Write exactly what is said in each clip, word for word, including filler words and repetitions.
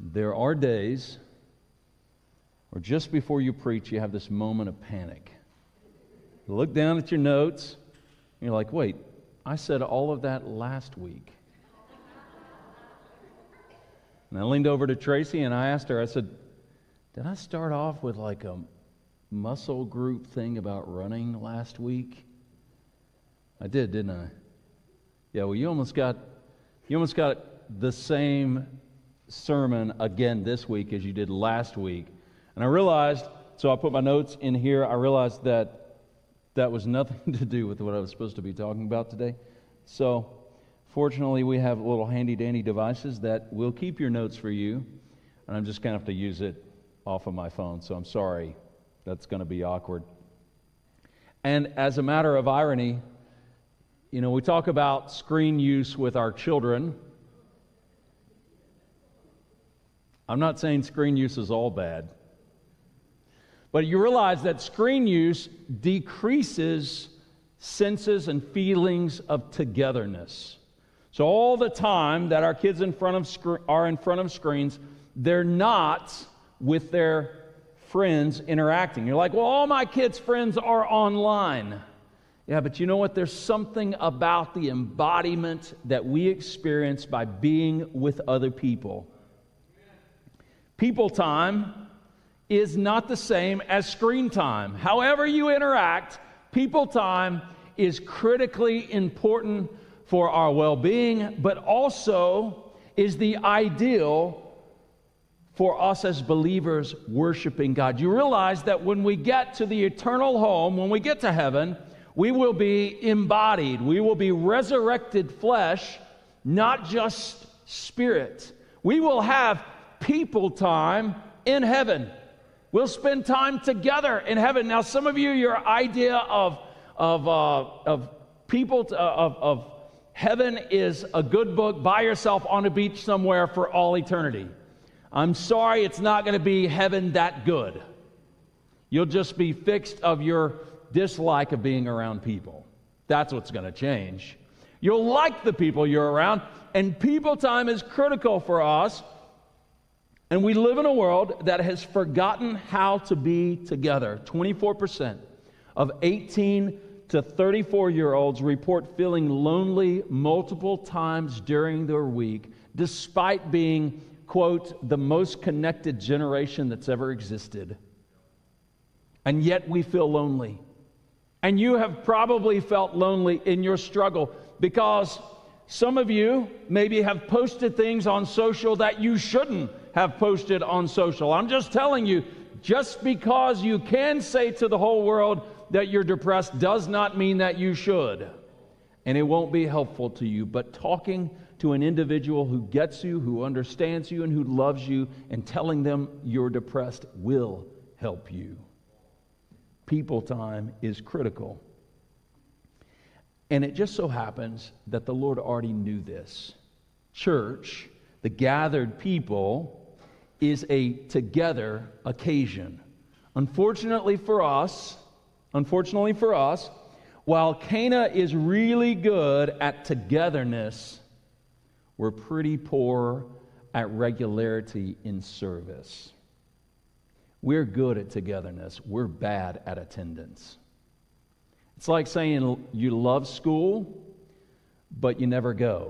There are days where just before you preach, you have this moment of panic. You look down at your notes, and you're like, wait, I said all of that last week. And I leaned over to Tracy and I asked her, I said, did I start off with like a muscle group thing about running last week? I did, didn't I? Yeah, well, you almost got you almost got the same sermon again this week as you did last week. And I realized, so I put my notes in here, I realized that that was nothing to do with what I was supposed to be talking about today. So, fortunately, we have little handy-dandy devices that will keep your notes for you, and I'm just going to have to use it off of my phone, so I'm sorry. That's going to be awkward. And as a matter of irony, you know, we talk about screen use with our children. I'm not saying screen use is all bad, but you realize that screen use decreases senses and feelings of togetherness. So all the time that our kids in front of sc- are in front of screens, they're not with their friends interacting. You're like, well, all my kids' friends are online. Yeah, but you know what? There's something about the embodiment that we experience by being with other people. People time is not the same as screen time. However you interact, people time is critically important for our well-being, but also is the ideal for us as believers worshiping God. You realize that when we get to the eternal home, when we get to heaven, we will be embodied. We will be resurrected flesh, not just spirit. We will have people time in heaven. We'll spend time together in heaven. Now, some of you, your idea of of uh, of people to, uh, of of heaven is a good book by yourself on a beach somewhere for all eternity. I'm sorry, it's not going to be heaven that good. You'll just be fixed of your dislike of being around people. That's what's going to change. You'll like the people you're around, and people time is critical for us. And we live in a world that has forgotten how to be together. twenty-four percent of eighteen to thirty-four-year-olds report feeling lonely multiple times during their week, despite being, quote, the most connected generation that's ever existed. And yet we feel lonely. And you have probably felt lonely in your struggle because some of you maybe have posted things on social that you shouldn't have posted on social. I'm just telling you, just because you can say to the whole world that you're depressed does not mean that you should. And it won't be helpful to you. But talking to an individual who gets you, who understands you, and who loves you, and telling them you're depressed will help you. People time is critical. And it just so happens that the Lord already knew this. Church, the gathered people, is a together occasion. Unfortunately for us, unfortunately for us, while Cana is really good at togetherness, we're pretty poor at regularity in service. We're good at togetherness. We're bad at attendance. It's like saying you love school, but you never go.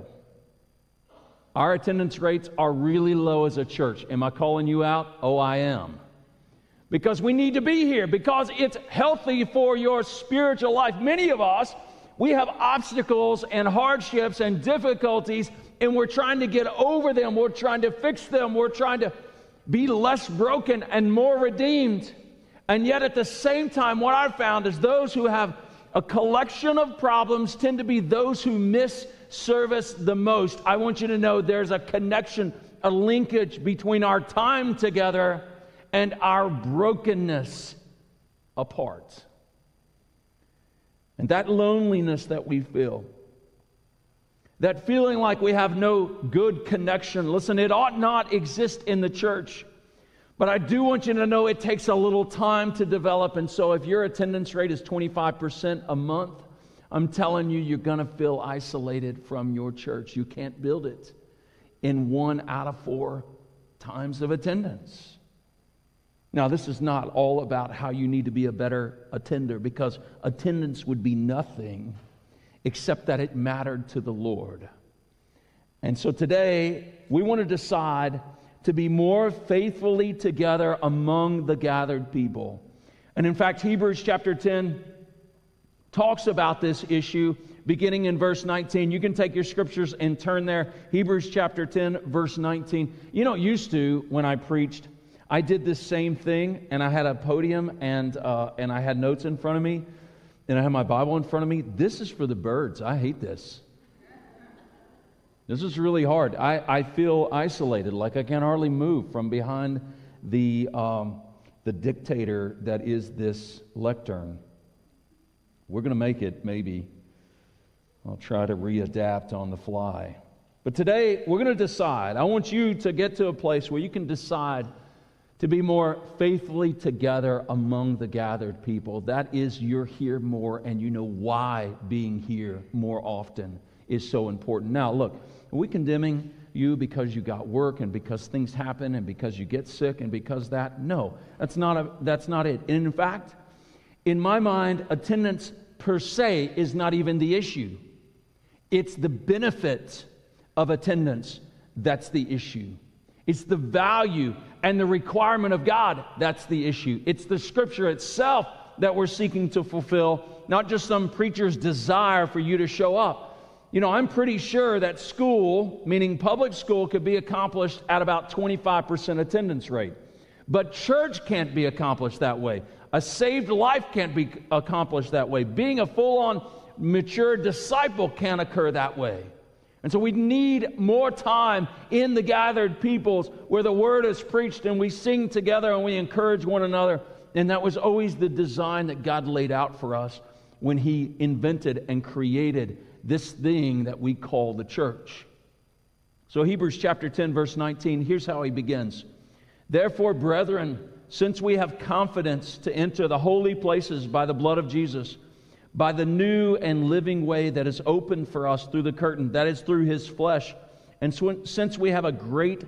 Our attendance rates are really low as a church. Am I calling you out? Oh, I am. Because we need to be here, because it's healthy for your spiritual life. Many of us, we have obstacles and hardships and difficulties, and we're trying to get over them. We're trying to fix them. We're trying to be less broken and more redeemed. And yet at the same time, what I've found is those who have a collection of problems tend to be those who miss service the most. I want you to know there's a connection, a linkage between our time together and our brokenness apart. And that loneliness that we feel, that feeling like we have no good connection, listen, it ought not exist in the church. But I do want you to know it takes a little time to develop. And so if your attendance rate is twenty-five percent a month, I'm telling you, you're going to feel isolated from your church. You can't build it in one out of four times of attendance. Now, this is not all about how you need to be a better attender, because attendance would be nothing except that it mattered to the Lord. And so today, we want to decide to be more faithfully together among the gathered people. And in fact, Hebrews chapter ten talks about this issue beginning in verse nineteen. You can take your scriptures and turn there. Hebrews chapter ten, verse nineteen. You know, used to, when I preached, I did this same thing, and I had a podium, and uh, and I had notes in front of me, and I had my Bible in front of me. This is for the birds. I hate this. This is really hard. I, I feel isolated, like I can hardly move from behind the um, the dictator that is this lectern. We're going to make it, maybe. I'll try to readapt on the fly. But today, we're going to decide. I want you to get to a place where you can decide to be more faithfully together among the gathered people. That is, you're here more, and you know why being here more often is so important. Now, look, are we condemning you because you got work and because things happen and because you get sick and because that? No, that's not a, that's not it. And in fact, in my mind, attendance per se is not even the issue. It's the benefit of attendance that's the issue. It's the value and the requirement of God that's the issue. It's the Scripture itself that we're seeking to fulfill, not just some preacher's desire for you to show up. You know, I'm pretty sure that school, meaning public school, could be accomplished at about twenty-five percent attendance rate. But church can't be accomplished that way. A saved life can't be accomplished that way. Being a full-on mature disciple can't occur that way. And so we need more time in the gathered peoples where the word is preached and we sing together and we encourage one another. And that was always the design that God laid out for us when He invented and created this thing that we call the church. So Hebrews chapter ten, verse nineteen, here's how he begins. Therefore, brethren, since we have confidence to enter the holy places by the blood of Jesus, by the new and living way that is opened for us through the curtain, that is through His flesh, and so, since we have a great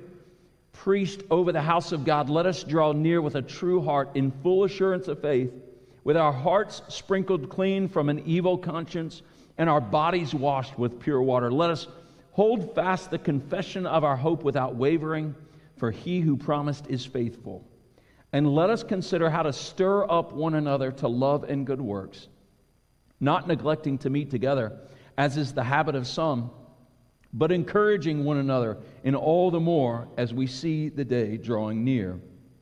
priest over the house of God, let us draw near with a true heart in full assurance of faith, with our hearts sprinkled clean from an evil conscience and our bodies washed with pure water. Let us hold fast the confession of our hope without wavering, for He who promised is faithful. And let us consider how to stir up one another to love and good works, not neglecting to meet together, as is the habit of some, but encouraging one another, in all the more as we see the day drawing near.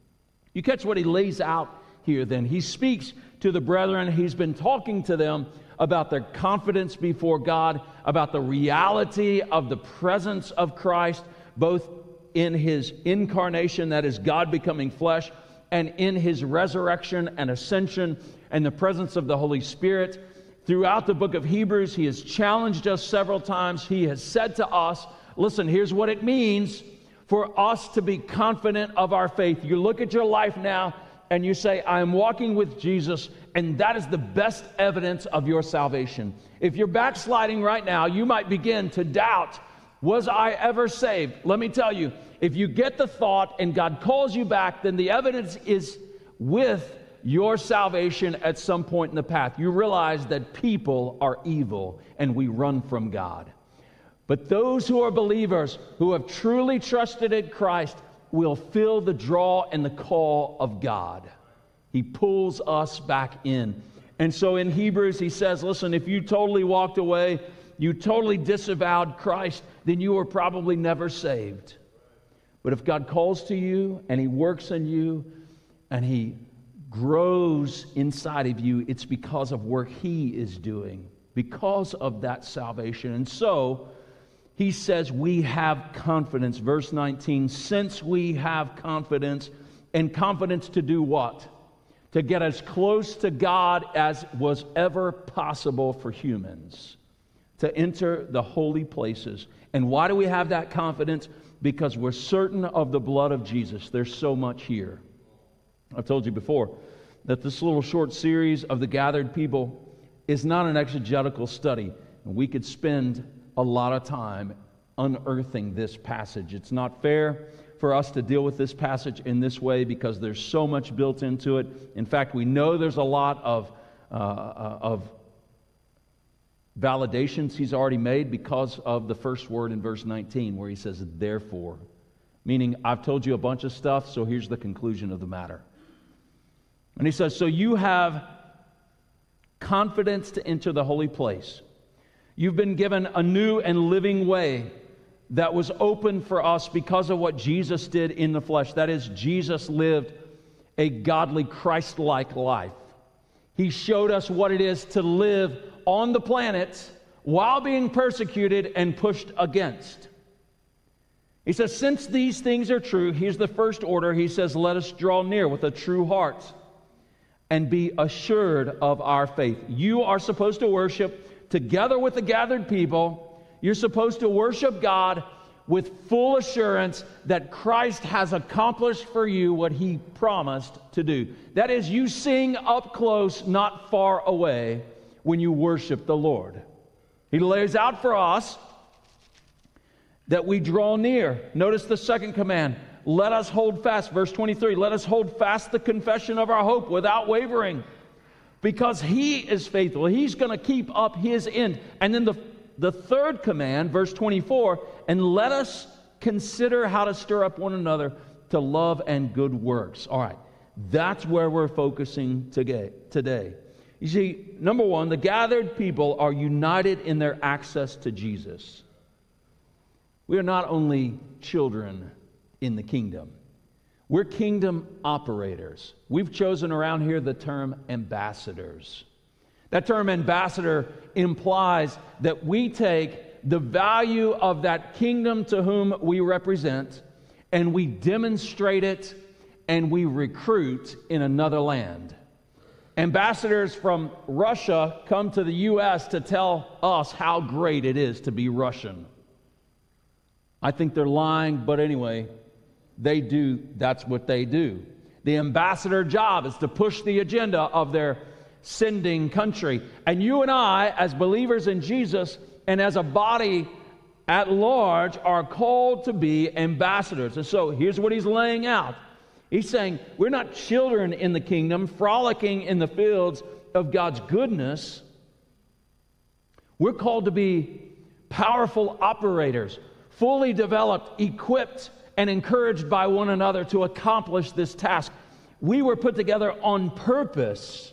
You catch what he lays out here then. He speaks to the brethren. He's been talking to them about their confidence before God, about the reality of the presence of Christ, both in His incarnation, that is God becoming flesh, and in His resurrection and ascension and the presence of the Holy Spirit. Throughout the book of Hebrews, he has challenged us several times. He has said to us, listen, here's what it means for us to be confident of our faith. You look at your life now and you say, I am walking with Jesus, and that is the best evidence of your salvation. If you're backsliding right now, you might begin to doubt, was I ever saved? Let me tell you, if you get the thought and God calls you back, then the evidence is with your salvation at some point in the path. You realize that people are evil and we run from God. But those who are believers, who have truly trusted in Christ, will feel the draw and the call of God. He pulls us back in. And so in Hebrews, he says, listen, if you totally walked away, you totally disavowed Christ, then you were probably never saved. But if God calls to you and He works in you and He grows inside of you, it's because of work He is doing, because of that salvation. And so he says we have confidence. Verse nineteen, since we have confidence, and confidence to do what? To get as close to God as was ever possible for humans, to enter the holy places. And why do we have that confidence? Because we're certain of the blood of Jesus. There's so much here. I've told you before that this little short series of the gathered people is not an exegetical study. And we could spend a lot of time unearthing this passage. It's not fair for us to deal with this passage in this way because there's so much built into it. In fact, we know there's a lot of, uh, of validations he's already made because of the first word in verse nineteen where he says, therefore. Meaning, I've told you a bunch of stuff, so here's the conclusion of the matter. And he says, so you have confidence to enter the holy place. You've been given a new and living way that was open for us because of what Jesus did in the flesh. That is, Jesus lived a godly, Christ-like life. He showed us what it is to live on the planet while being persecuted and pushed against. He says, since these things are true, here's the first order. He says, let us draw near with a true heart and be assured of our faith. You are supposed to worship together with the gathered people. You're supposed to worship God with full assurance that Christ has accomplished for you what He promised to do. That is, you sing up close, not far away, when you worship the Lord. He lays out for us that we draw near. Notice the second command. Let us hold fast. Verse twenty-three. Let us hold fast the confession of our hope without wavering. Because He is faithful. He's going to keep up His end. And then the, the third command, verse twenty-four. And let us consider how to stir up one another to love and good works. All right. That's where we're focusing today. You see, number one, the gathered people are united in their access to Jesus. We are not only children in the kingdom. We're kingdom operators. We've chosen around here the term ambassadors. That term ambassador implies that we take the value of that kingdom to whom we represent and we demonstrate it and we recruit in another land. Ambassadors from Russia come to the U S to tell us how great it is to be Russian. I think they're lying, but anyway, they do, that's what they do. The ambassador job is to push the agenda of their sending country. And you and I, as believers in Jesus, and as a body at large, are called to be ambassadors. And so here's what he's laying out. He's saying, we're not children in the kingdom, frolicking in the fields of God's goodness. We're called to be powerful operators, fully developed, equipped, and encouraged by one another to accomplish this task. We were put together on purpose.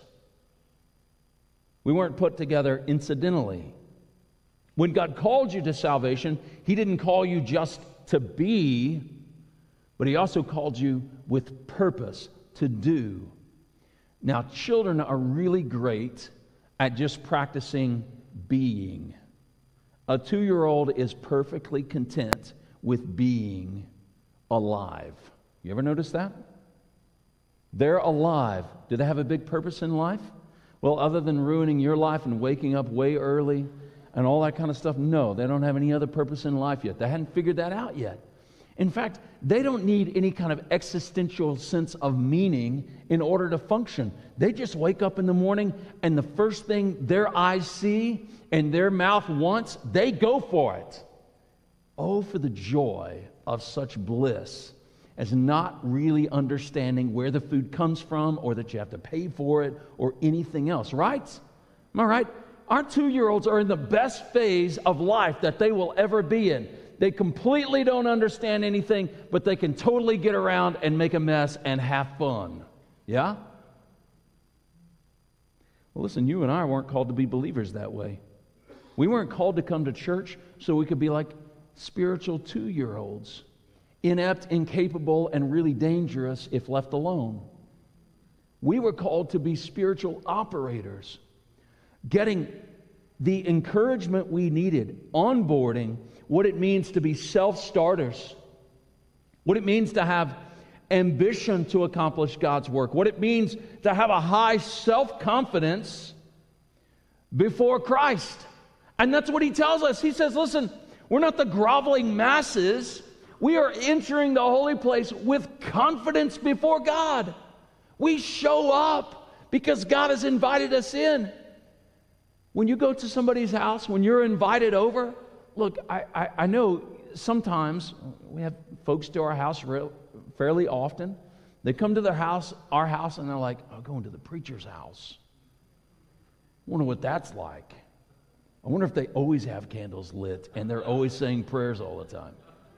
We weren't put together incidentally. When God called you to salvation, He didn't call you just to be, but He also called you with purpose to do. Now, children are really great at just practicing being. A two-year-old is perfectly content with being alive. You ever notice that? They're alive. Do they have a big purpose in life? Well, other than ruining your life and waking up way early and all that kind of stuff, no, they don't have any other purpose in life yet. They hadn't figured that out yet. In fact, they don't need any kind of existential sense of meaning in order to function. They just wake up in the morning and the first thing their eyes see and their mouth wants, they go for it. Oh, for the joy of such bliss as not really understanding where the food comes from or that you have to pay for it or anything else, right? Am I right? Our two-year-olds are in the best phase of life that they will ever be in. They completely don't understand anything, but they can totally get around and make a mess and have fun. Yeah? Well, listen, you and I weren't called to be believers that way. We weren't called to come to church so we could be like spiritual two-year-olds, inept, incapable, and really dangerous if left alone. We were called to be spiritual operators, getting the encouragement we needed, onboarding, what it means to be self-starters, what it means to have ambition to accomplish God's work, what it means to have a high self-confidence before Christ. And that's what he tells us. He says, listen, we're not the groveling masses. We are entering the holy place with confidence before God. We show up because God has invited us in. When you go to somebody's house, when you're invited over, look, I, I, I know sometimes we have folks to our house real, fairly often. They come to their house, our house, and they're like, I'm going to the preacher's house. I wonder what that's like. I wonder if they always have candles lit and they're always saying prayers all the time.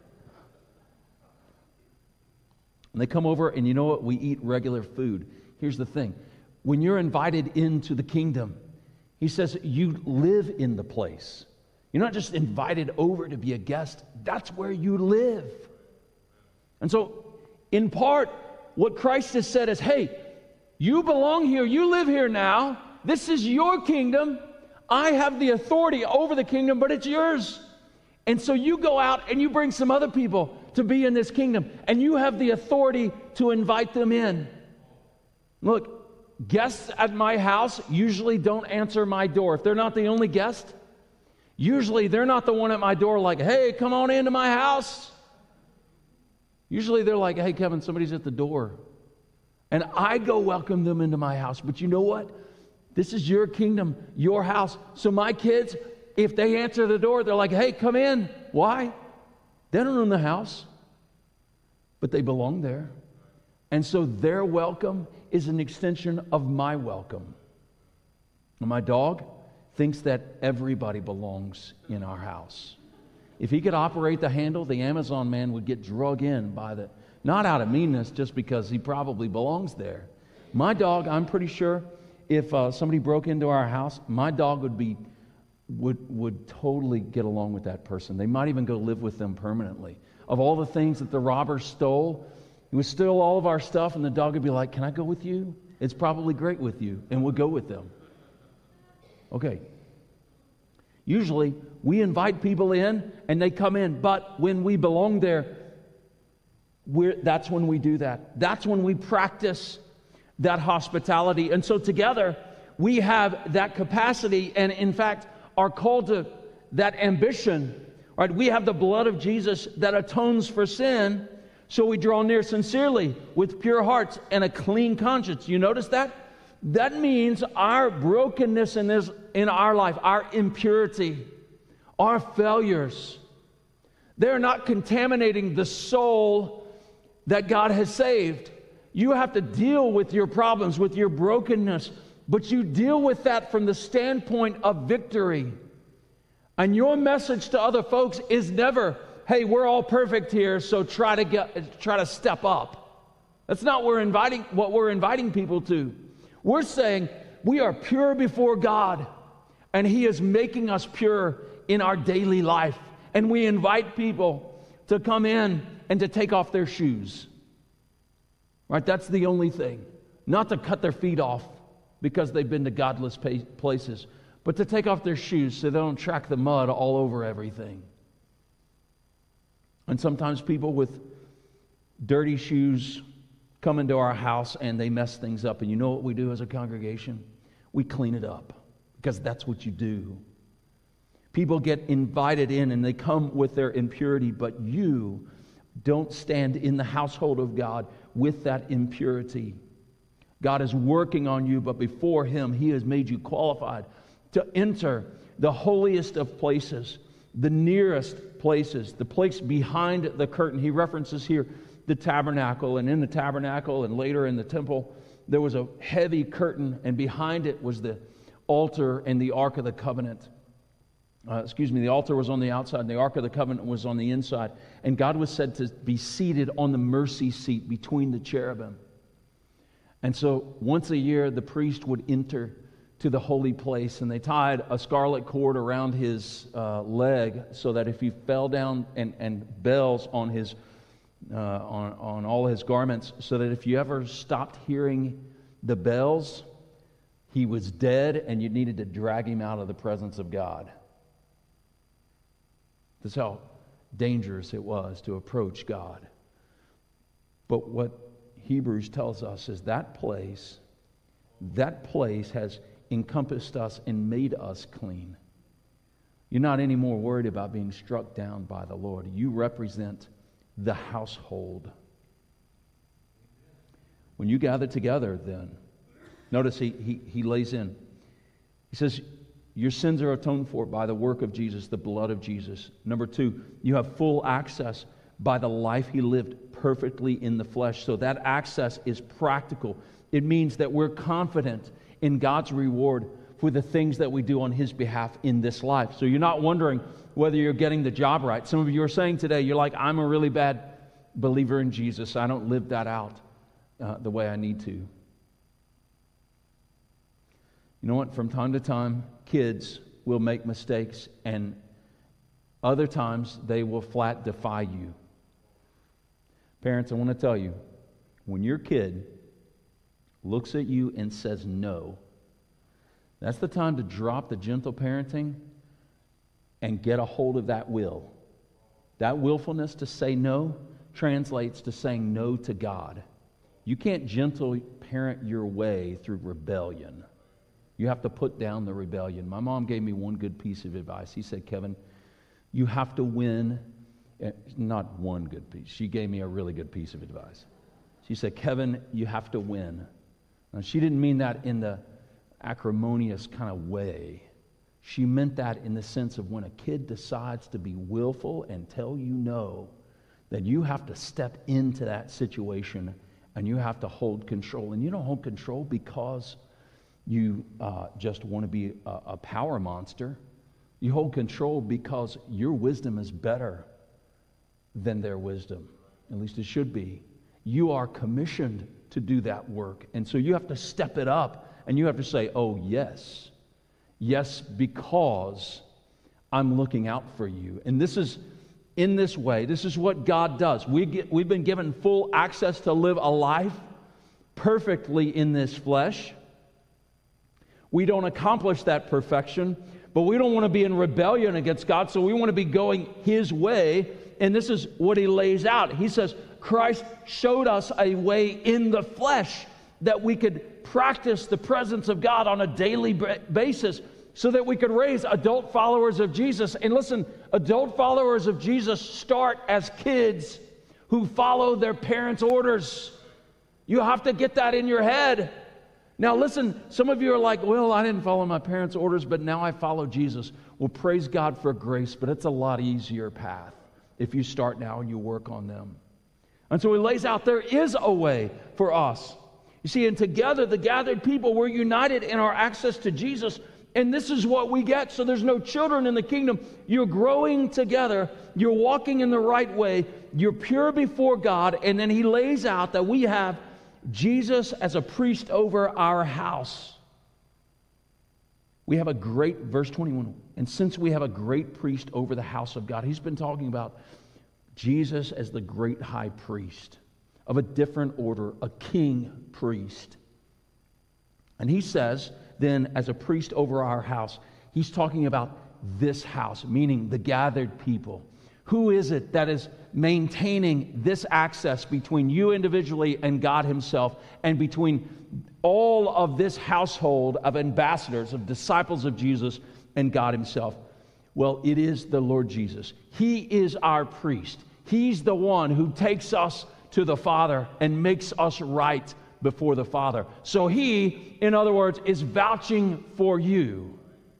And they come over, and you know what? We eat regular food. Here's the thing. When you're invited into the kingdom, he says you live in the place. You're not just invited over to be a guest. That's where you live. And so, in part, what Christ has said is, hey, you belong here. You live here now. This is your kingdom. I have the authority over the kingdom, but it's yours. And so you go out and you bring some other people to be in this kingdom, and you have the authority to invite them in. Look, guests at my house usually don't answer my door. If they're not the only guest, usually they're not the one at my door like, hey, come on into my house. Usually they're like, hey, Kevin, somebody's at the door. And I go welcome them into my house. But you know what? This is your kingdom, your house. So my kids, if they answer the door, they're like, hey, come in. Why? They don't own the house, but they belong there. And so their welcome is an extension of my welcome. And my dog thinks that everybody belongs in our house. If he could operate the handle, the Amazon man would get drug in by the, not out of meanness, just because he probably belongs there. My dog, I'm pretty sure, if uh, somebody broke into our house, my dog would be would would totally get along with that person. They might even go live with them permanently. Of all the things that the robbers stole, he would steal all of our stuff, and the dog would be like, can I go with you? It's probably great with you, and we'll go with them. Okay. Usually, we invite people in, and they come in, but when we belong there, we're, that's when we do that. That's when we practice that hospitality. And so together, we have that capacity, and in fact, are called to that ambition. Right? We have the blood of Jesus that atones for sin, so we draw near sincerely with pure hearts and a clean conscience. You notice that? That means our brokenness in this in our life, our impurity, our failures, they're not contaminating the soul that God has saved. You have to deal with your problems, with your brokenness, but you deal with that from the standpoint of victory. And your message to other folks is never, hey, we're all perfect here, so try to get, try to step up. That's not what we're inviting, what we're inviting people to. We're saying we are pure before God, and He is making us pure in our daily life. And we invite people to come in and to take off their shoes. Right? That's the only thing. Not to cut their feet off because they've been to godless places, but to take off their shoes so they don't track the mud all over everything. And sometimes people with dirty shoes come into our house and they mess things up. And you know what we do as a congregation? We clean it up, because that's what you do. People get invited in and they come with their impurity, but you don't stand in the household of God with that impurity. God is working on you, but before Him, He has made you qualified to enter the holiest of places, the nearest places, the place behind the curtain. He references here the tabernacle, and in the tabernacle and later in the temple, there was a heavy curtain, and behind it was the altar and the Ark of the Covenant. Uh, excuse me, the altar was on the outside, and the Ark of the Covenant was on the inside. And God was said to be seated on the mercy seat between the cherubim. And so once a year, the priest would enter to the holy place, and they tied a scarlet cord around his uh, leg so that if he fell down, and, and bells on his uh, on, on all his garments, so that if you ever stopped hearing the bells, he was dead, and you needed to drag him out of the presence of God. That's how dangerous it was to approach God. But what Hebrews tells us is that place, that place has encompassed us and made us clean. You're not anymore worried about being struck down by the Lord. You represent the household. When you gather together, then, notice he, he, he lays in. He says, Your sins are atoned for by the work of Jesus, the blood of Jesus. Number two, you have full access by the life he lived perfectly in the flesh. So that access is practical. It means that we're confident in God's reward for the things that we do on his behalf in this life. So you're not wondering whether you're getting the job right. Some of you are saying today, you're like, I'm a really bad believer in Jesus. I don't live that out uh, the way I need to. You know what? From time to time, kids will make mistakes, and other times they will flat defy you. Parents, I want to tell you, when your kid looks at you and says no, that's the time to drop the gentle parenting and get a hold of that will. That willfulness to say no translates to saying no to God. You can't gentle parent your way through rebellion. You have to put down the rebellion. My mom gave me one good piece of advice. He said, Kevin, you have to win. Not one good piece. She gave me a really good piece of advice. She said, Kevin, you have to win. Now, she didn't mean that in the acrimonious kind of way. She meant that in the sense of when a kid decides to be willful and tell you no, then you have to step into that situation and you have to hold control. And you don't hold control because you uh, just want to be a, a power monster. You hold control because your wisdom is better than their wisdom. At least it should be. You are commissioned to do that work. And so you have to step it up and you have to say, oh, yes. Yes, because I'm looking out for you. And this is, in this way, this is what God does. We get, we've been given full access to live a life perfectly in this flesh. We don't accomplish that perfection, but we don't want to be in rebellion against God, so we want to be going his way. And this is what he lays out. He says, Christ showed us a way in the flesh that we could practice the presence of God on a daily basis so that we could raise adult followers of Jesus. And listen, adult followers of Jesus start as kids who follow their parents' orders. You have to get that in your head. Now listen, some of you are like, well, I didn't follow my parents' orders, but now I follow Jesus. Well, praise God for grace, but it's a lot easier path if you start now and you work on them. And so he lays out there is a way for us. You see, and together, the gathered people, we're united in our access to Jesus, and this is what we get. So there's no children in the kingdom. You're growing together. You're walking in the right way. You're pure before God, and then he lays out that we have Jesus as a priest over our house. We have a great, verse twenty-one, and since we have a great priest over the house of God, he's been talking about Jesus as the great high priest of a different order, a king priest. And he says, then, as a priest over our house, he's talking about this house, meaning the gathered people. Who is it that is maintaining this access between you individually and God himself, and between all of this household of ambassadors, of disciples of Jesus and God himself? Well, it is the Lord Jesus. He is our priest. He's the one who takes us to the Father and makes us right before the Father. So he, in other words, is vouching for you.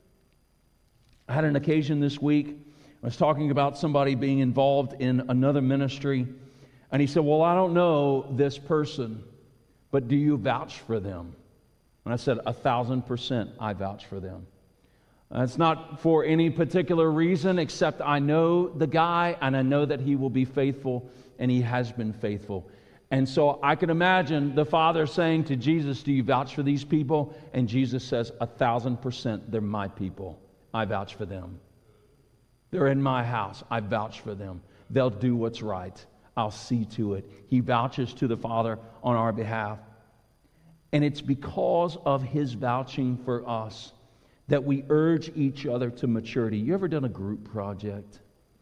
I had an occasion this week. I was talking about somebody being involved in another ministry, and he said, well, I don't know this person, but do you vouch for them? And I said, a thousand percent I vouch for them. Uh, it's not for any particular reason, except I know the guy, and I know that he will be faithful, and he has been faithful. And so I can imagine the Father saying to Jesus, do you vouch for these people? And Jesus says, a thousand percent, they're my people. I vouch for them. They're in my house. I vouch for them. They'll do what's right. I'll see to it. He vouches to the Father on our behalf. And it's because of his vouching for us that we urge each other to maturity. You ever done a group project?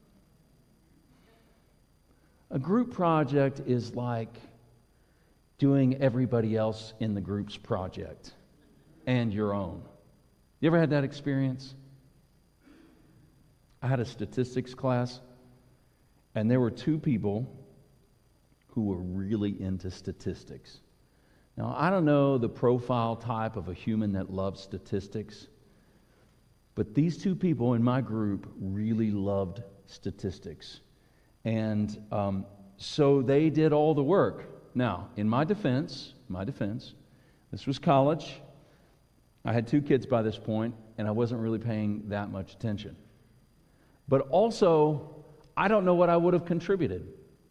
A group project is like doing everybody else in the group's project and your own. You ever had that experience? I had a statistics class, and there were two people who were really into statistics. Now, I don't know the profile type of a human that loves statistics, But these two people in my group really loved statistics. And um, so they did all the work. Now, in my defense, my defense, this was college. I had two kids by this point, and I wasn't really paying that much attention. But also, I don't know what I would have contributed.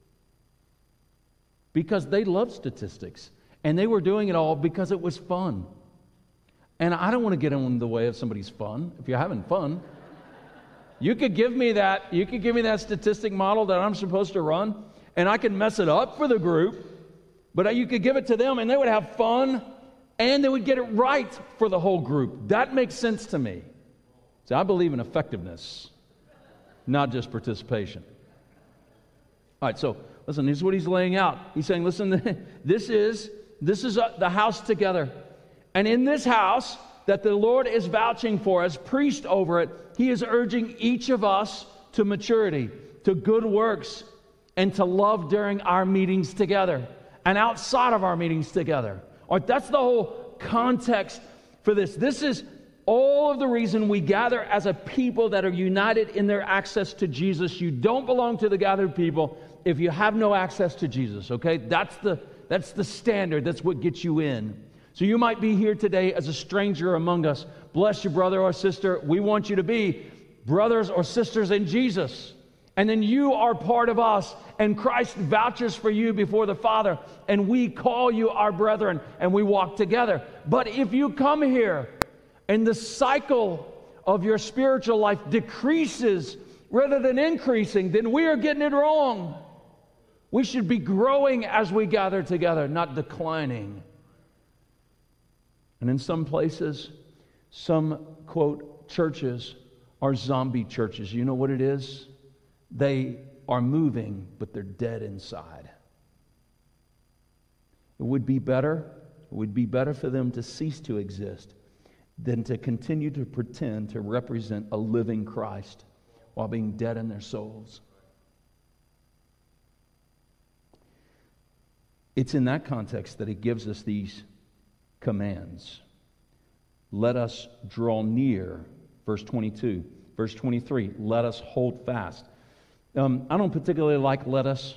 Because they loved statistics. And they were doing it all because it was fun. And I don't want to get in the way of somebody's fun. If you're having fun, you could give me that, you could give me that statistic model that I'm supposed to run, and I could mess it up for the group, but you could give it to them and they would have fun and they would get it right for the whole group. That makes sense to me. See, I believe in effectiveness, not just participation. All right, so listen, here's what he's laying out. He's saying, listen, this is this is the house together. And in this house that the Lord is vouching for as priest over it, He is urging each of us to maturity, to good works, and to love during our meetings together and outside of our meetings together. All right, that's the whole context for this. This is all of the reason we gather as a people that are united in their access to Jesus. You don't belong to the gathered people if you have no access to Jesus, okay? That's the, that's the standard. That's what gets you in. So you might be here today as a stranger among us. Bless you, brother or sister. We want you to be brothers or sisters in Jesus. And then you are part of us, and Christ vouches for you before the Father, and we call you our brethren, and we walk together. But if you come here and the cycle of your spiritual life decreases rather than increasing, then we are getting it wrong. We should be growing as we gather together, not declining. And in some places, some, quote, churches are zombie churches. You know what it is? They are moving, but they're dead inside. It would be better, it would be better for them to cease to exist than to continue to pretend to represent a living Christ while being dead in their souls. It's in that context that He gives us these commands. Let us draw near, verse twenty-two. Verse twenty-three, let us hold fast. Um, I don't particularly like let us.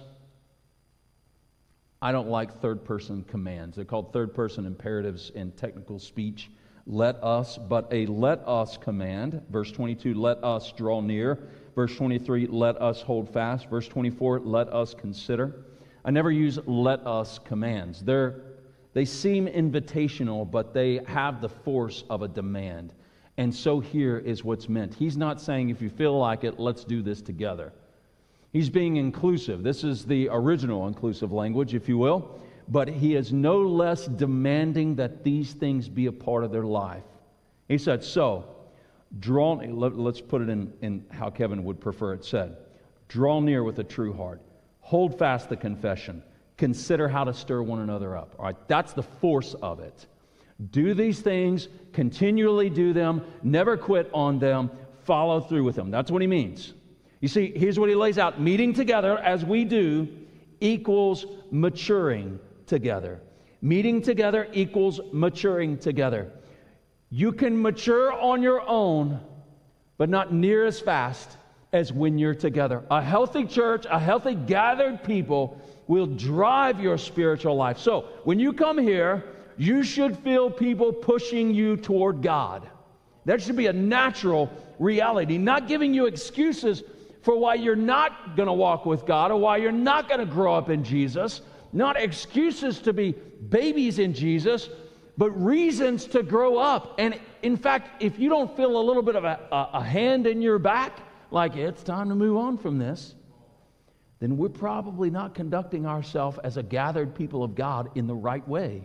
I don't like third-person commands. They're called third-person imperatives in technical speech. Let us, but a let us command. Verse twenty-two, let us draw near. Verse twenty-three, let us hold fast. Verse twenty-four, let us consider. I never use let us commands. They're, they seem invitational, but they have the force of a demand. And so here is what's meant. He's not saying, if you feel like it, let's do this together. He's being inclusive. This is the original inclusive language, if you will. But he is no less demanding that these things be a part of their life. He said, so, draw, let, let's put it in, in how Kevin would prefer it said. Draw near with a true heart. Hold fast the confession. Consider how to stir one another up. All right, that's the force of it. Do these things, continually do them, never quit on them, follow through with them. That's what he means. You see, here's what he lays out. Meeting together, as we do, equals maturing together. Meeting together equals maturing together. You can mature on your own, but not near as fast as when you're together. A healthy church, a healthy gathered people will drive your spiritual life. So, when you come here, you should feel people pushing you toward God. That should be a natural reality, not giving you excuses for why you're not going to walk with God or why you're not going to grow up in Jesus. Not excuses to be babies in Jesus, but reasons to grow up. And in fact, if you don't feel a little bit of a, a, a hand in your back, like it's time to move on from this, then we're probably not conducting ourselves as a gathered people of God in the right way.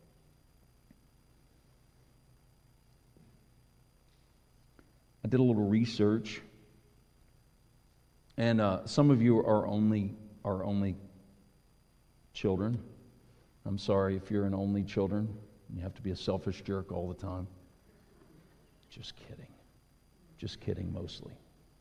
I did a little research, and uh, some of you are only are only children. I'm sorry if you're an only children. You have to be a selfish jerk all the time. Just kidding. Just kidding, mostly.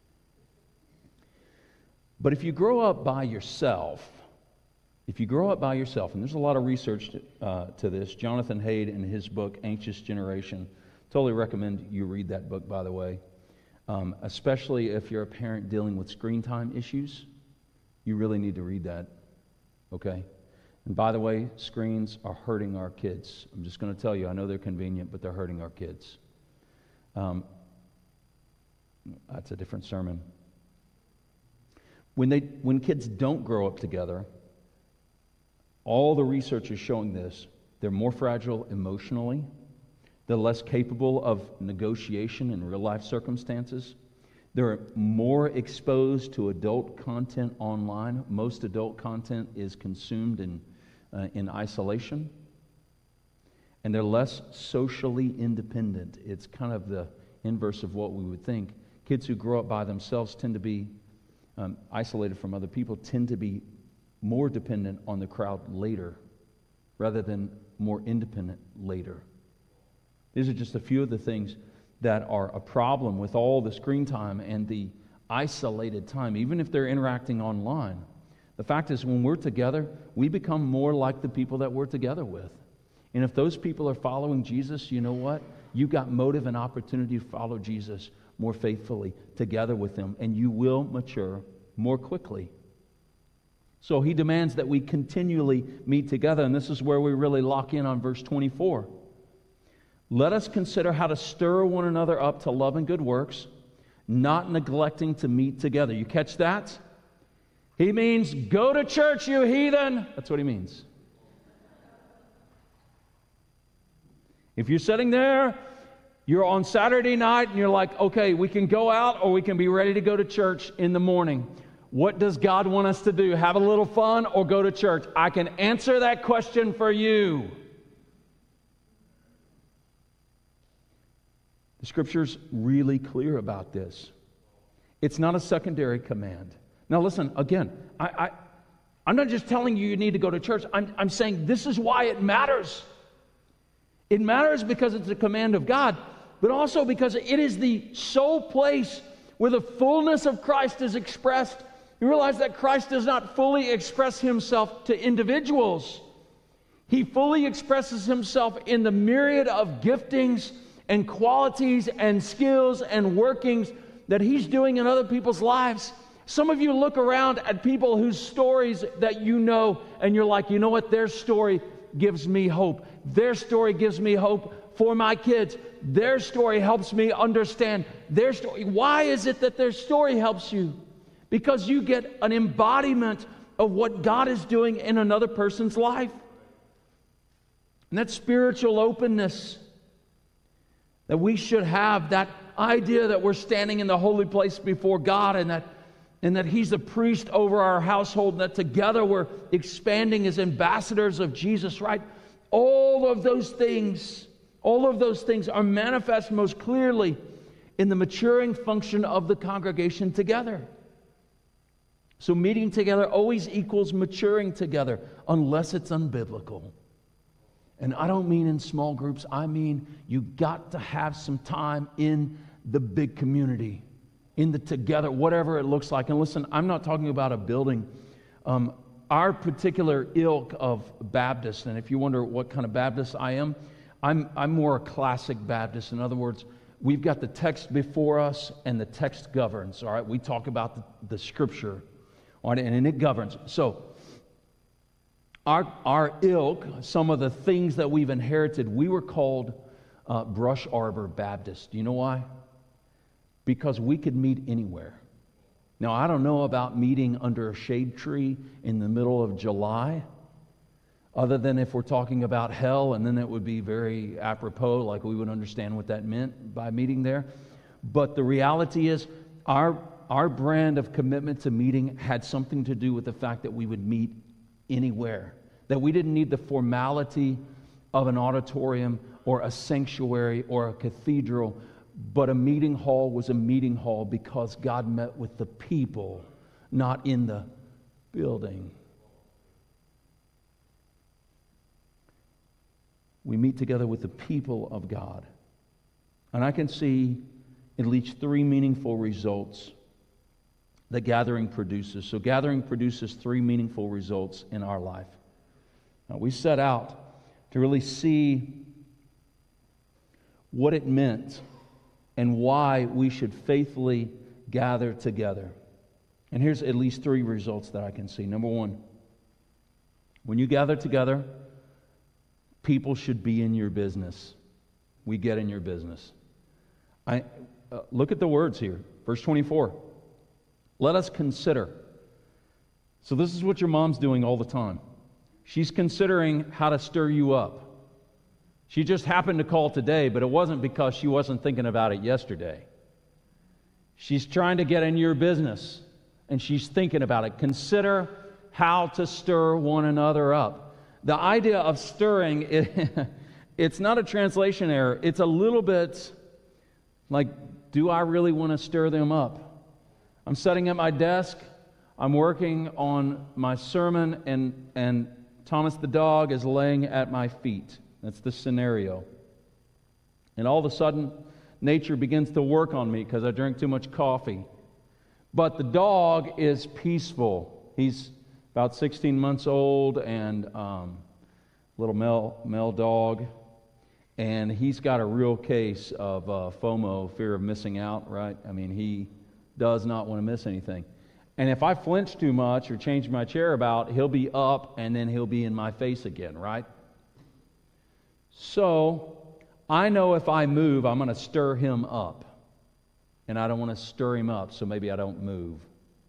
But if you grow up by yourself, if you grow up by yourself, and there's a lot of research to, uh, to this, Jonathan Haidt in his book, Anxious Generation, Totally recommend you read that book, by the way, um, especially if you're a parent dealing with screen time issues. You really need to read that, okay? And by the way, screens are hurting our kids. I'm just going to tell you, I know they're convenient, but they're hurting our kids. Um, that's a different sermon. When they, when kids don't grow up together, all the research is showing this. They're more fragile emotionally. They're less capable of negotiation in real-life circumstances. They're more exposed to adult content online. Most adult content is consumed in, uh, in isolation. And they're less socially independent. It's kind of the inverse of what we would think. Kids who grow up by themselves tend to be um, isolated from other people, tend to be more dependent on the crowd later rather than more independent later. These are just a few of the things that are a problem with all the screen time and the isolated time, even if they're interacting online. The fact is, when we're together, we become more like the people that we're together with. And if those people are following Jesus, you know what? You've got motive and opportunity to follow Jesus more faithfully together with them, and you will mature more quickly. So he demands that we continually meet together, and this is where we really lock in on verse twenty-four. Let us consider how to stir one another up to love and good works, not neglecting to meet together. You catch that? He means, go to church, you heathen. That's what he means. If you're sitting there, you're on Saturday night, and you're like, okay, we can go out or we can be ready to go to church in the morning. What does God want us to do? Have a little fun or go to church? I can answer that question for you. The Scripture's really clear about this. It's not a secondary command. Now listen, again, I, I, I'm not just telling you you need to go to church. I'm, I'm saying this is why it matters. It matters because it's a command of God, but also because it is the sole place where the fullness of Christ is expressed. You realize that Christ does not fully express himself to individuals. He fully expresses himself in the myriad of giftings and qualities and skills and workings that he's doing in other people's lives. Some of you look around at people whose stories that you know, and you're like, you know what, their story gives me hope. Their story gives me hope for my kids. Their story helps me understand their story. Why is it that their story helps you? Because you get an embodiment of what God is doing in another person's life. And that spiritual openness that we should have, that idea that we're standing in the holy place before God, and that and that he's the priest over our household, and that together we're expanding as ambassadors of Jesus, right? All of those things, all of those things are manifest most clearly in the maturing function of the congregation together. So meeting together always equals maturing together, unless it's unbiblical. And I don't mean in small groups. I mean you got to have some time in the big community, in the together, whatever it looks like. And listen, I'm not talking about a building. Um, our particular ilk of Baptist, and if you wonder what kind of Baptist I am, I'm, I'm more a classic Baptist. In other words, we've got the text before us, and the text governs. All right, we talk about the, the Scripture, all right, and it governs. So Our, our ilk, some of the things that we've inherited, we were called uh, Brush Arbor Baptist. Do you know why? Because we could meet anywhere. Now, I don't know about meeting under a shade tree in the middle of July, other than if we're talking about hell, and then it would be very apropos, like we would understand what that meant by meeting there. But the reality is, our, our brand of commitment to meeting had something to do with the fact that we would meet anywhere. That we didn't need the formality of an auditorium or a sanctuary or a cathedral, but a meeting hall was a meeting hall because God met with the people, not in the building. We meet together with the people of God. And I can see at least three meaningful results that gathering produces. So gathering produces three meaningful results in our life. Now, we set out to really see what it meant and why we should faithfully gather together. And here's at least three results that I can see. Number one, when you gather together, people should be in your business. We get in your business. I uh, look at the words here. Verse twenty-four. Let us consider. So this is what your mom's doing all the time. She's considering how to stir you up. She just happened to call today, but it wasn't because she wasn't thinking about it yesterday. She's trying to get in your business, and she's thinking about it. Consider how to stir one another up. The idea of stirring, it, it's not a translation error. It's a little bit like, do I really want to stir them up? I'm sitting at my desk. I'm working on my sermon, and, and Thomas the dog is laying at my feet. That's the scenario. And all of a sudden, nature begins to work on me because I drank too much coffee. But the dog is peaceful. He's about sixteen months old and um, little male, male dog. And he's got a real case of uh, FOMO, fear of missing out, right? I mean, he does not want to miss anything. And if I flinch too much or change my chair about, he'll be up and then he'll be in my face again, right? So I know if I move, I'm going to stir him up. And I don't want to stir him up, so maybe I don't move.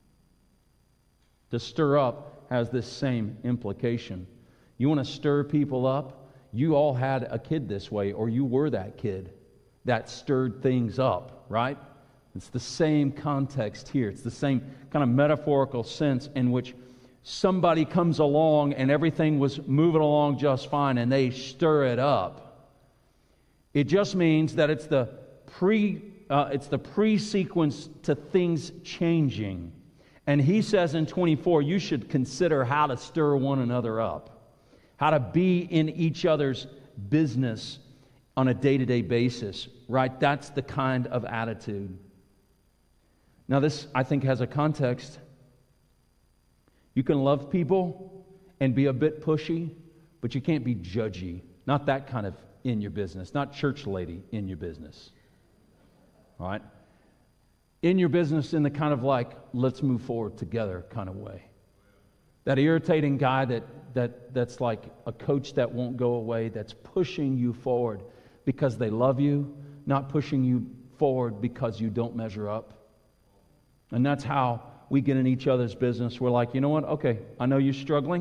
To stir up has this same implication. You want to stir people up? You all had a kid this way, or you were that kid that stirred things up, right? It's the same context here. It's the same kind of metaphorical sense in which somebody comes along and everything was moving along just fine and they stir it up. It just means that it's the pre uh, it's the pre-sequence to things changing. And he says in twenty-four, you should consider how to stir one another up, how to be in each other's business on a day-to-day basis, right? That's the kind of attitude. Now this, I think, has a context. You can love people and be a bit pushy, but you can't be judgy. Not that kind of in your business. Not church lady in your business. All right? In your business in the kind of like, let's move forward together kind of way. That irritating guy that, that that's like a coach that won't go away, that's pushing you forward because they love you, not pushing you forward because you don't measure up. And that's how we get in each other's business. We're like, you know what? Okay, I know you're struggling.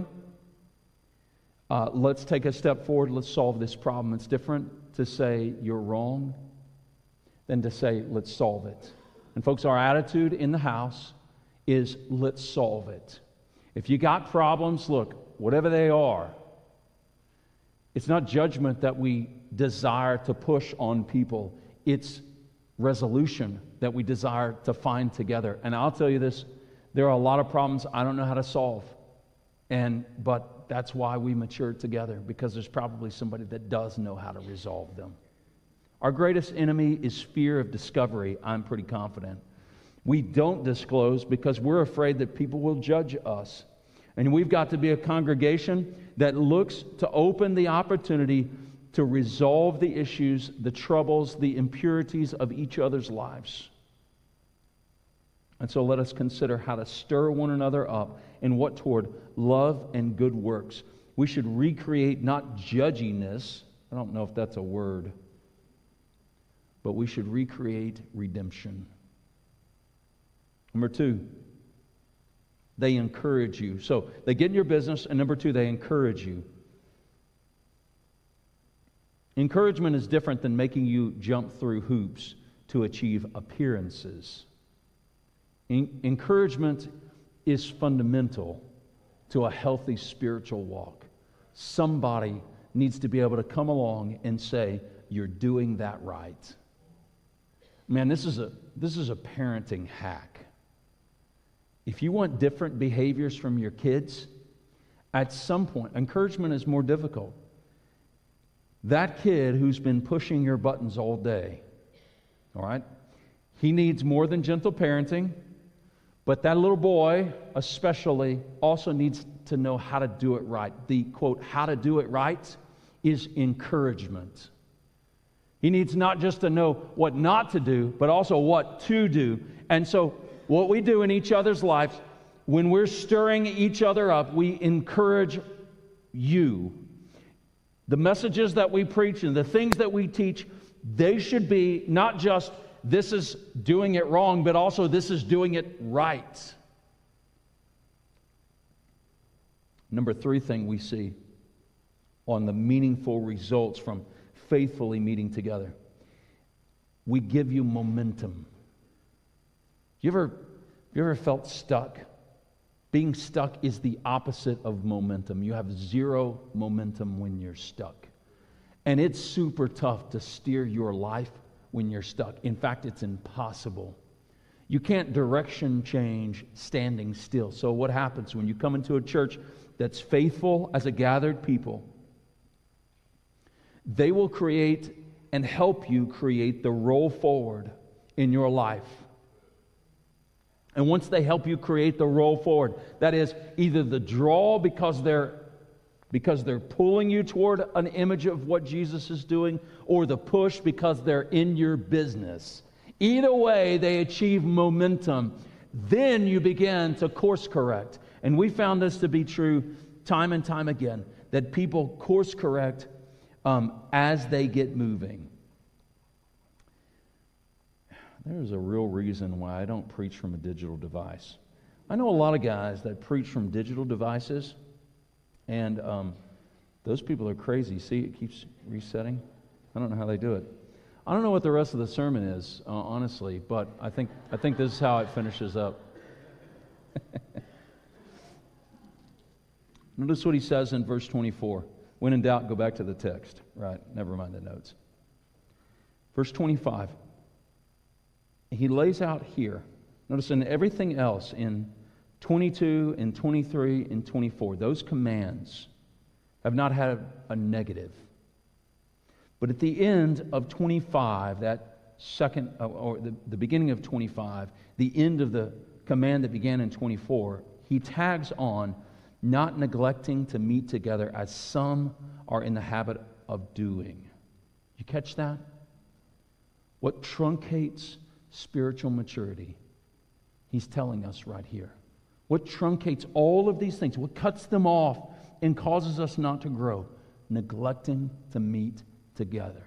Uh, let's take a step forward. Let's solve this problem. It's different to say you're wrong than to say let's solve it. And folks, our attitude in the house is let's solve it. If you got problems, look, whatever they are, it's not judgment that we desire to push on people. It's resolution that we desire to find together. And I'll tell you this, there are a lot of problems I don't know how to solve. And but that's why we mature together, because there's probably somebody that does know how to resolve them. Our greatest enemy is fear of discovery, I'm pretty confident. We don't disclose because we're afraid that people will judge us. And we've got to be a congregation that looks to open the opportunity to resolve the issues, the troubles, the impurities of each other's lives. And so let us consider how to stir one another up in what toward love and good works. We should recreate not judginess, I don't know if that's a word, but we should recreate redemption. Number two, they encourage you. So they get in your business, and number two, they encourage you. Encouragement is different than making you jump through hoops to achieve appearances. En- encouragement is fundamental to a healthy spiritual walk. Somebody needs to be able to come along and say, you're doing that right. Man, this is a this is a parenting hack. If you want different behaviors from your kids, at some point, encouragement is more difficult. That kid who's been pushing your buttons all day, all right, he needs more than gentle parenting, but that little boy especially also needs to know how to do it right. The, quote, how to do it right is encouragement. He needs not just to know what not to do, but also what to do. And so what we do in each other's lives, when we're stirring each other up, we encourage you. The messages that we preach and the things that we teach, they should be not just this is doing it wrong, but also this is doing it right. Number three thing we see on the meaningful results from faithfully meeting together. We give you momentum. You ever, you ever felt stuck? Being stuck is the opposite of momentum. You have zero momentum when you're stuck. And it's super tough to steer your life when you're stuck. In fact, it's impossible. You can't direction change standing still. So what happens when you come into a church that's faithful as a gathered people? They will create and help you create the roll forward in your life. And once they help you create the roll forward, that is either the draw because they're because they're pulling you toward an image of what Jesus is doing, or the push because they're in your business. Either way, they achieve momentum. Then you begin to course correct. And we found this to be true time and time again, that people course correct um, as they get moving. There's a real reason why I don't preach from a digital device. I know a lot of guys that preach from digital devices, and um, those people are crazy. See, it keeps resetting. I don't know how they do it. I don't know what the rest of the sermon is, uh, honestly, but I think I think this is how it finishes up. Notice what he says in verse twenty-four. When in doubt, go back to the text. Right, never mind the notes. Verse twenty-five. He lays out here. Notice in everything else, in twenty-two and twenty-three and twenty-four, those commands have not had a negative. But at the end of twenty-five, that second, or the, the beginning of twenty-five, the end of the command that began in twenty-four, he tags on not neglecting to meet together as some are in the habit of doing. You catch that? What truncates spiritual maturity, he's telling us right here. What truncates all of these things, what cuts them off and causes us not to grow? Neglecting to meet together.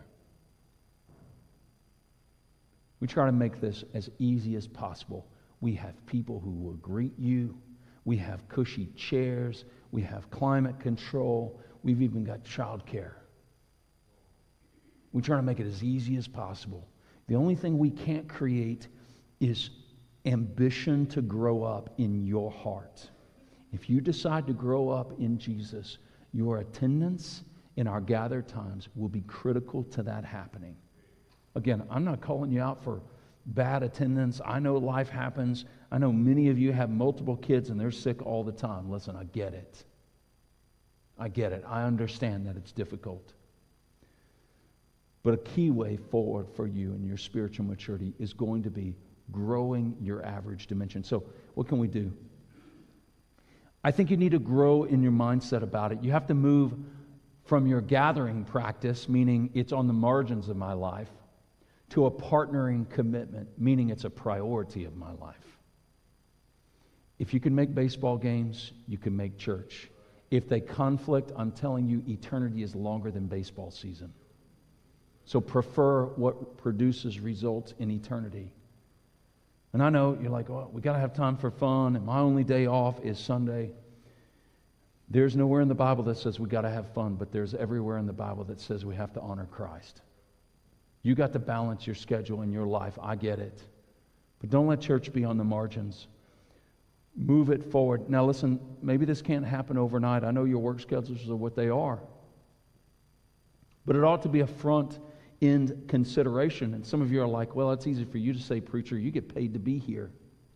We try to make this as easy as possible. We have people who will greet you. We have cushy chairs. We have climate control. We've even got childcare. We try to make it as easy as possible. The only thing we can't create is ambition to grow up in your heart. If you decide to grow up in Jesus, your attendance in our gathered times will be critical to that happening. Again, I'm not calling you out for bad attendance. I know life happens. I know many of you have multiple kids and they're sick all the time. Listen, I get it. I get it. I understand that it's difficult. But a key way forward for you in your spiritual maturity is going to be growing your average dimension. So what can we do? I think you need to grow in your mindset about it. You have to move from your gathering practice, meaning it's on the margins of my life, to a partnering commitment, meaning it's a priority of my life. If you can make baseball games, you can make church. If they conflict, I'm telling you, eternity is longer than baseball season. So prefer what produces results in eternity. And I know you're like, well, we got to have time for fun, and my only day off is Sunday. There's nowhere in the Bible that says we got to have fun, but there's everywhere in the Bible that says we have to honor Christ. You got to balance your schedule in your life. I get it. But don't let church be on the margins. Move it forward. Now listen, maybe this can't happen overnight. I know your work schedules are what they are. But it ought to be a front-end consideration. And some of you are like, well, it's easy for you to say, preacher, you get paid to be here.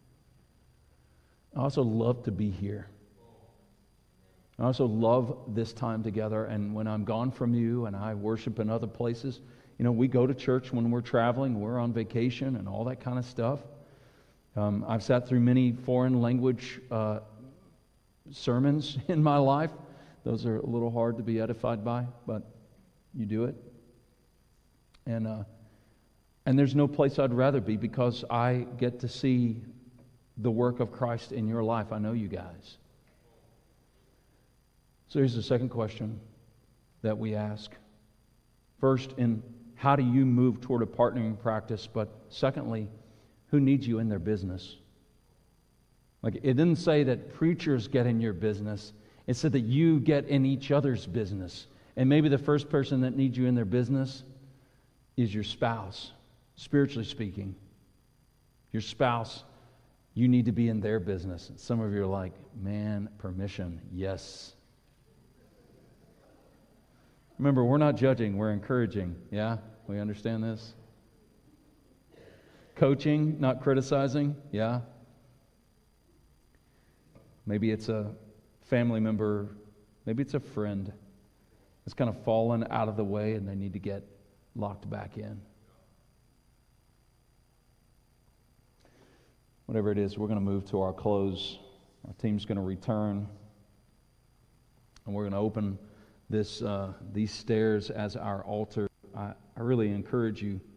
I also love to be here. I also love this time together. And when I'm gone from you and I worship in other places, you know, we go to church when we're traveling, we're on vacation and all that kind of stuff. Um, I've sat through many foreign language uh, sermons in my life. Those are a little hard to be edified by, but you do it. And, uh, and there's no place I'd rather be because I get to see the work of Christ in your life. I know you guys. So here's the second question that we ask. First, in how do you move toward a partnering practice? But secondly, who needs you in their business? Like, it didn't say that preachers get in your business. It said that you get in each other's business. And maybe the first person that needs you in their business is your spouse, spiritually speaking. Your spouse, you need to be in their business. And some of you are like, man, permission, yes. Remember, we're not judging, we're encouraging. Yeah? We understand this? Coaching, not criticizing. Yeah? Maybe it's a family member, maybe it's a friend that's kind of fallen out of the way and they need to get locked back in. Whatever it is, we're going to move to our close. Our team's going to return, and we're going to open this uh, these stairs as our altar. I, I really encourage you